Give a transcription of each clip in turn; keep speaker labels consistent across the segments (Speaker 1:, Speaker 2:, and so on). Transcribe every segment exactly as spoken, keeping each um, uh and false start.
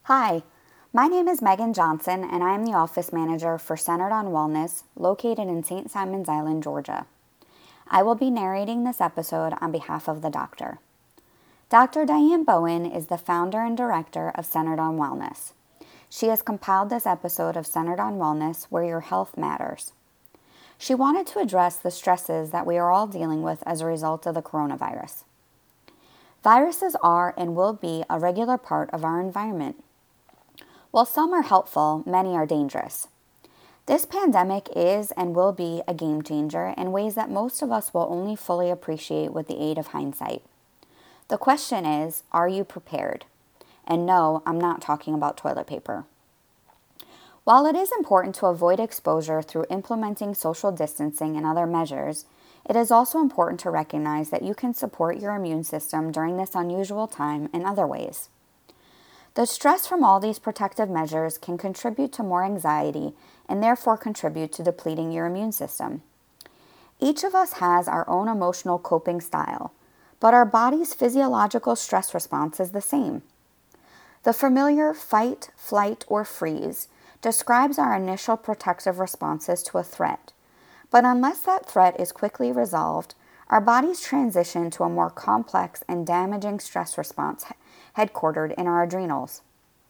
Speaker 1: Hi, my name is Megan Johnson, and I am the office manager for Centered on Wellness, located in Saint Simons Island, Georgia. I will be narrating this episode on behalf of the doctor. Doctor Diane Bowen is the founder and director of Centered on Wellness. She has compiled this episode of Centered on Wellness, where your health matters. She wanted to address the stresses that we are all dealing with as a result of the coronavirus. Viruses are and will be a regular part of our environment. While some are helpful, many are dangerous. This pandemic is and will be a game changer in ways that most of us will only fully appreciate with the aid of hindsight. The question is, are you prepared? And no, I'm not talking about toilet paper. While it is important to avoid exposure through implementing social distancing and other measures, it is also important to recognize that you can support your immune system during this unusual time in other ways. The stress from all these protective measures can contribute to more anxiety and therefore contribute to depleting your immune system. Each of us has our own emotional coping style, but our body's physiological stress response is the same. The familiar fight, flight, or freeze describes our initial protective responses to a threat, but unless that threat is quickly resolved, our bodies transition to a more complex and damaging stress response headquartered in our adrenals.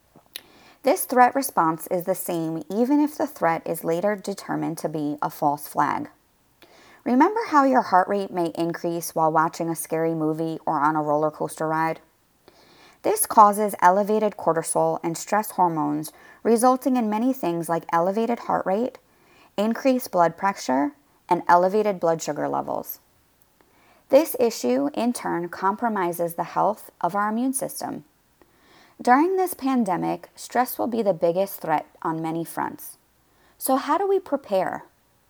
Speaker 1: This threat response is the same even if the threat is later determined to be a false flag. Remember how your heart rate may increase while watching a scary movie or on a roller coaster ride? This causes elevated cortisol and stress hormones, resulting in many things like elevated heart rate, increased blood pressure, and elevated blood sugar levels. This issue, in turn, compromises the health of our immune system. During this pandemic, stress will be the biggest threat on many fronts. So how do we prepare?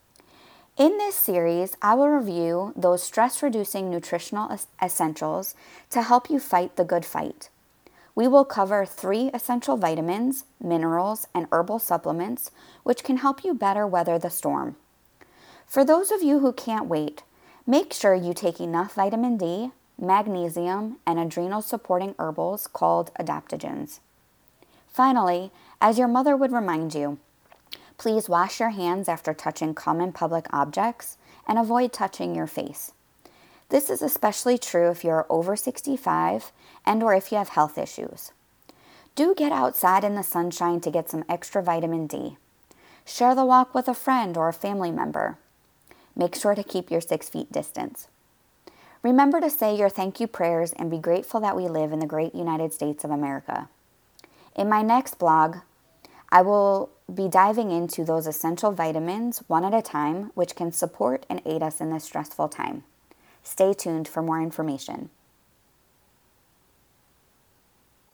Speaker 1: In this series, I will review those stress-reducing nutritional essentials to help you fight the good fight. We will cover three essential vitamins, minerals, and herbal supplements, which can help you better weather the storm. For those of you who can't wait, make sure you take enough vitamin D, magnesium, and adrenal-supporting herbals called adaptogens. Finally, as your mother would remind you, please wash your hands after touching common public objects and avoid touching your face. This is especially true if you're over sixty-five and or if you have health issues. Do get outside in the sunshine to get some extra vitamin D. Share the walk with a friend or a family member. Make sure to keep your six feet distance. Remember to say your thank you prayers and be grateful that we live in the great United States of America. In my next blog, I will be diving into those essential vitamins one at a time, which can support and aid us in this stressful time. Stay tuned for more information.